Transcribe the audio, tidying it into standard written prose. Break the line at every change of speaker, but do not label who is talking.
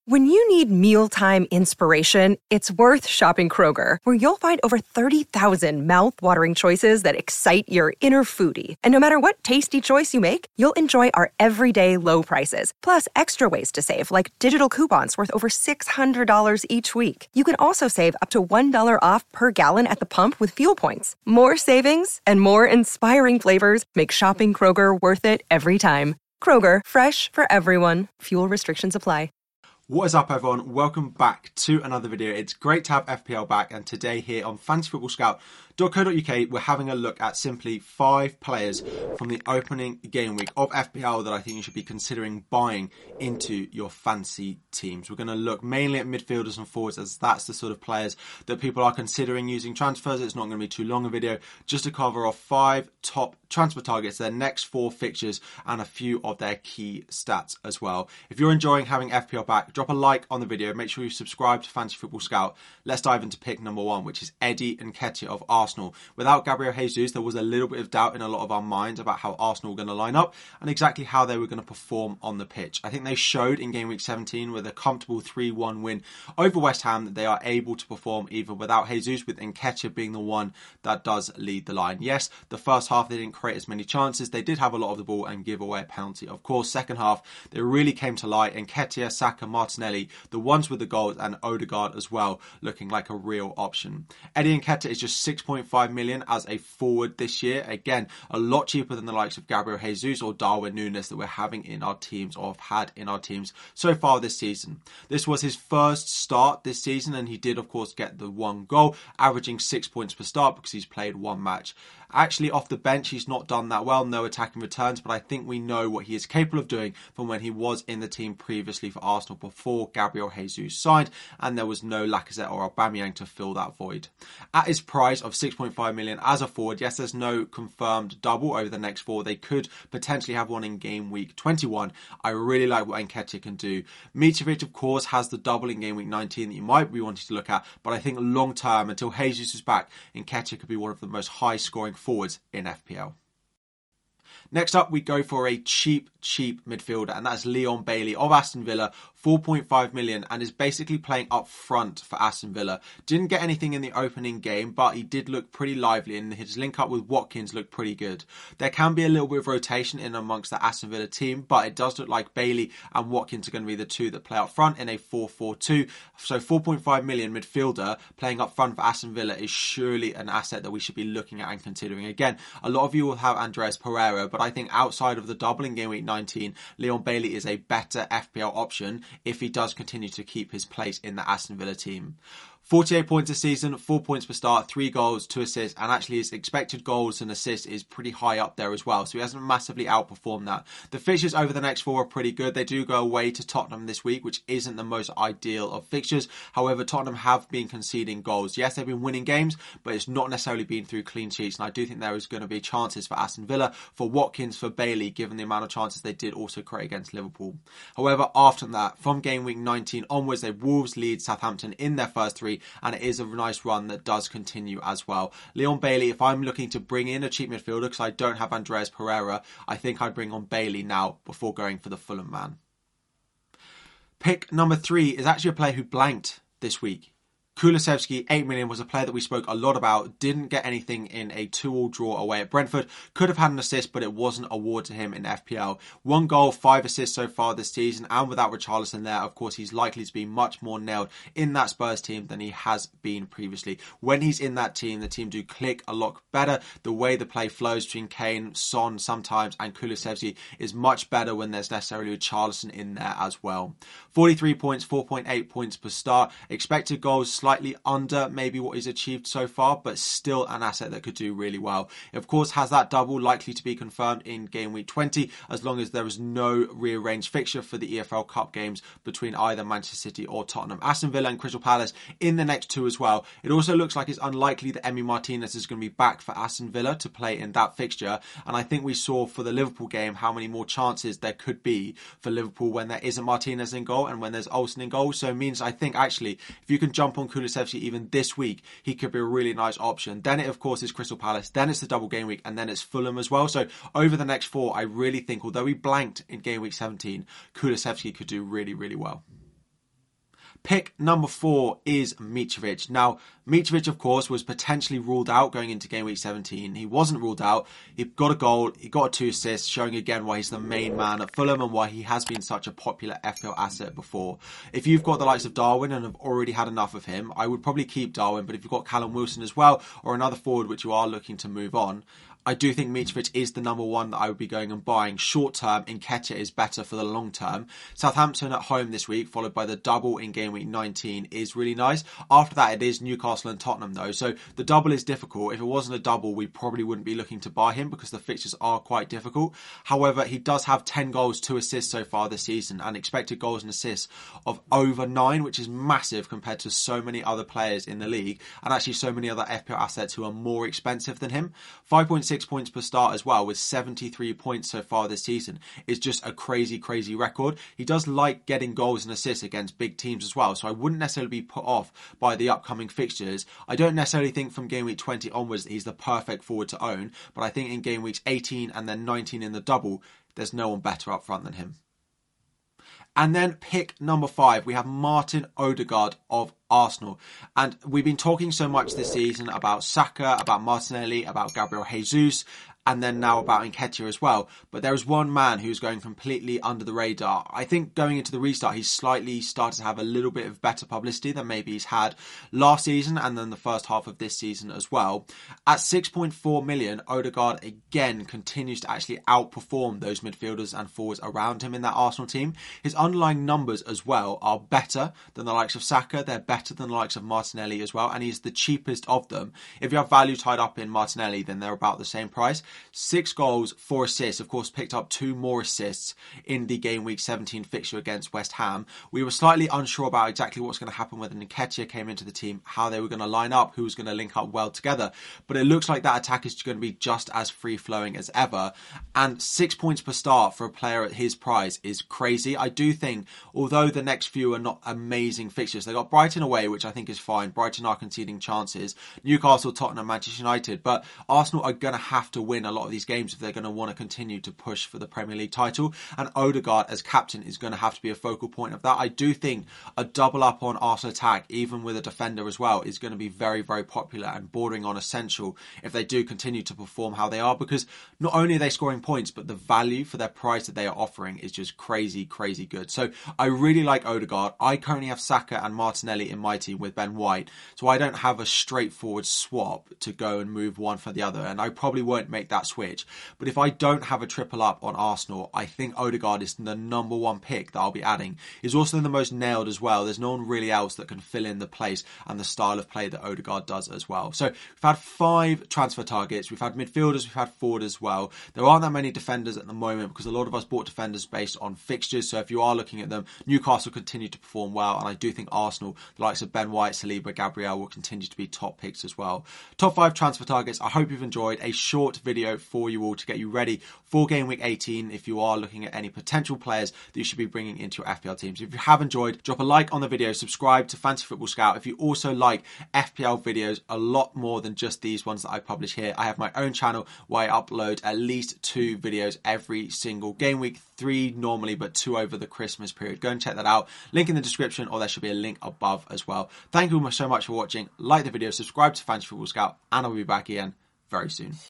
When you need mealtime inspiration, it's worth shopping Kroger, where you'll find over 30,000 mouth-watering choices that excite your inner foodie. And no matter what tasty choice you make, you'll enjoy our everyday low prices, plus extra ways to save, like digital coupons worth over $600 each week. You can also save up to $1 off per gallon at the pump with fuel points. More savings and more inspiring flavors make shopping Kroger worth it every time. Kroger, fresh for everyone. Fuel restrictions apply.
What is up, everyone? Welcome back to another video. It's great to have FPL back, and today here on fantasyfootballscout.co.uk we're having a look at simply 5 players from the opening game week of FPL that I think you should be considering buying into your fantasy teams. We're going to look mainly at midfielders and forwards, as that's the sort of players that people are considering using transfers. It's not going to be too long a video, just to cover off 5 top transfer targets, their next 4 fixtures, and a few of their key stats as well. If you're enjoying having FPL back, drop a like on the video. Make sure you subscribe to Fantasy Football Scout. Let's dive into pick number 1, which is Eddie Nketiah of Arsenal. Without Gabriel Jesus, there was a little bit of doubt in a lot of our minds about how Arsenal were going to line up and exactly how they were going to perform on the pitch. I think they showed in game week 17 with a comfortable 3-1 win over West Ham that they are able to perform even without Jesus, with Nketiah being the one that does lead the line. Yes, the first half they didn't create as many chances. They did have a lot of the ball and give away a penalty. Of course, second half they really came to light. Nketiah, Saka, Martinelli, the ones with the goals, and Odegaard as well, looking like a real option. Eddie Nketiah is just 6.5 million as a forward this year. Again, a lot cheaper than the likes of Gabriel Jesus or Darwin Núñez that we're having in our teams, or have had in our teams so far this season. This was his first start this season, and he did of course get the 1 goal, averaging 6 points per start because he's played 1 match. Actually, off the bench, he's not done that well, no attacking returns, but I think we know what he is capable of doing from when he was in the team previously for Arsenal before Gabriel Jesus signed, and there was no Lacazette or Aubameyang to fill that void. At his price of 6.5 million as a forward, yes, there's no confirmed double over the next 4. They could potentially have one in game week 21. I really like what Nketiah can do. Mitrovic, of course, has the double in game week 19 that you might be wanting to look at, but I think long term, until Jesus is back, Nketiah could be one of the most high scoring forwards in FPL. Next up, we go for a cheap midfielder, and that's Leon Bailey of Aston Villa, 4.5 million, and is basically playing up front for Aston Villa. Didn't get anything in the opening game, but he did look pretty lively, and his link up with Watkins looked pretty good. There can be a little bit of rotation in amongst the Aston Villa team, but it does look like Bailey and Watkins are going to be the 2 that play up front in a 4-4-2. So 4.5 million midfielder playing up front for Aston Villa is surely an asset that we should be looking at and considering. Again, a lot of you will have Andreas Pereira, but I think outside of the double in game week 19, Leon Bailey is a better FPL option if he does continue to keep his place in the Aston Villa team. 48 points a season, 4 points per start, 3 goals, 2 assists, and actually his expected goals and assists is pretty high up there as well, so he hasn't massively outperformed that. The fixtures over the next 4 are pretty good. They do go away to Tottenham this week, which isn't the most ideal of fixtures. However, Tottenham have been conceding goals. Yes, they've been winning games, but it's not necessarily been through clean sheets, and I do think there is going to be chances for Aston Villa, for Watkins, for Bailey, given the amount of chances they did also create against Liverpool. However, after that, from game week 19 onwards, they Wolves, Leeds, Southampton in their first 3, and it is a nice run that does continue as well. Leon Bailey, if I'm looking to bring in a cheap midfielder because I don't have Andreas Pereira, I think I'd bring on Bailey now before going for the Fulham man. Pick number 3 is actually a player who blanked this week. Kulusevski, 8 million, was a player that we spoke a lot about. Didn't get anything in a 2-2 draw away at Brentford. Could have had an assist, but it wasn't awarded to him in FPL. 1 goal, 5 assists so far this season, and without Richarlison there, of course, he's likely to be much more nailed in that Spurs team than he has been previously. When he's in that team, the team do click a lot better. The way the play flows between Kane, Son sometimes, and Kulusevski is much better when there's necessarily Richarlison in there as well. 43 points, 4.8 points per start. Expected goals slightly under maybe what he's achieved so far, but still an asset that could do really well. It, of course, has that double likely to be confirmed in game week 20, as long as there is no rearranged fixture for the EFL Cup games between either Manchester City or Tottenham. Aston Villa and Crystal Palace in the next 2 as well. It also looks like it's unlikely that Emi Martinez is going to be back for Aston Villa to play in that fixture, and I think we saw for the Liverpool game how many more chances there could be for Liverpool when there isn't Martinez in goal and when there's Olsen in goal. So it means, I think, actually, if you can jump on Kulusevski even this week, he could be a really nice option. Then it, of course, is Crystal Palace, then it's the double game week, and then it's Fulham as well. So over the next 4, I really think, although he blanked in game week 17, Kulusevski could do really, really well. Pick number 4 is Mitrovic. Now, Mitrovic, of course, was potentially ruled out going into game week 17. He wasn't ruled out. He got a goal. He got 2 assists, showing again why he's the main man at Fulham and why he has been such a popular FPL asset before. If you've got the likes of Darwin and have already had enough of him, I would probably keep Darwin. But if you've got Callum Wilson as well, or another forward which you are looking to move on, I do think Mitrovic is the number one that I would be going and buying. Short term, Nketiah is better for the long term. Southampton at home this week, followed by the double in game week 19, is really nice. After that, it is Newcastle and Tottenham though. So the double is difficult. If it wasn't a double, we probably wouldn't be looking to buy him because the fixtures are quite difficult. However, he does have 10 goals, 2 assists so far this season, and expected goals and assists of over 9, which is massive compared to so many other players in the league, and actually so many other FPL assets who are more expensive than him. 5.6 points per start as well, with 73 points so far this season, is just a crazy record. He does like getting goals and assists against big teams as well, so I wouldn't necessarily be put off by the upcoming fixtures. I don't necessarily think from game week 20 onwards that he's the perfect forward to own, but I think in game weeks 18 and then 19 in the double, there's no one better up front than him. And then pick number 5, we have Martin Odegaard of Arsenal. And we've been talking so much this season about Saka, about Martinelli, about Gabriel Jesus, and then now about Nketiah as well. But there is one man who's going completely under the radar. I think going into the restart, he's slightly started to have a little bit of better publicity than maybe he's had last season and then the first half of this season as well. At 6.4 million, Odegaard again continues to actually outperform those midfielders and forwards around him in that Arsenal team. His underlying numbers as well are better than the likes of Saka. They're better than the likes of Martinelli as well, and he's the cheapest of them. If you have value tied up in Martinelli, then they're about the same price. 6 goals, 4 assists, of course picked up 2 more assists in the game week 17 fixture against West Ham. We were slightly unsure about exactly what's going to happen when Nketiah came into the team, how they were going to line up, who was going to link up well together, but it looks like that attack is going to be just as free-flowing as ever, and 6 points per start for a player at his price is crazy. I do think, although the next few are not amazing fixtures, they got Brighton away, which I think is fine. Brighton are conceding chances, Newcastle, Tottenham, Manchester United, but Arsenal are going to have to win a lot of these games if they're going to want to continue to push for the Premier League title, and Odegaard as captain is going to have to be a focal point of that. I do think a double up on Arsenal attack, even with a defender as well, is going to be very popular and bordering on essential if they do continue to perform how they are, because not only are they scoring points, but the value for their price that they are offering is just crazy good. So I really like Odegaard. I currently have Saka and Martinelli in my team with Ben White, so I don't have a straightforward swap to go and move one for the other, and I probably won't make that switch. But if I don't have a triple up on Arsenal, I think Odegaard is the number 1 pick that I'll be adding. He's also the most nailed as well. There's no one really else that can fill in the place and the style of play that Odegaard does as well. So we've had 5 transfer targets. We've had midfielders, we've had forward as well. There aren't that many defenders at the moment because a lot of us bought defenders based on fixtures. So if you are looking at them, Newcastle continue to perform well, and I do think Arsenal, the likes of Ben White, Saliba, Gabriel, will continue to be top picks as well. Top 5 transfer targets. I hope you've enjoyed a short video for you all to get you ready for game week 18 if you are looking at any potential players that you should be bringing into your FPL teams. If you have enjoyed, drop a like on the video, subscribe to Fantasy Football Scout. If you also like FPL videos a lot more than just these ones that I publish here, I have my own channel where I upload at least 2 videos every single game week, 3 normally, but 2 over the Christmas period. Go and check that out. Link in the description, or there should be a link above as well. Thank you so much for watching. Like the video, subscribe to Fantasy Football Scout, and I'll be back again very soon.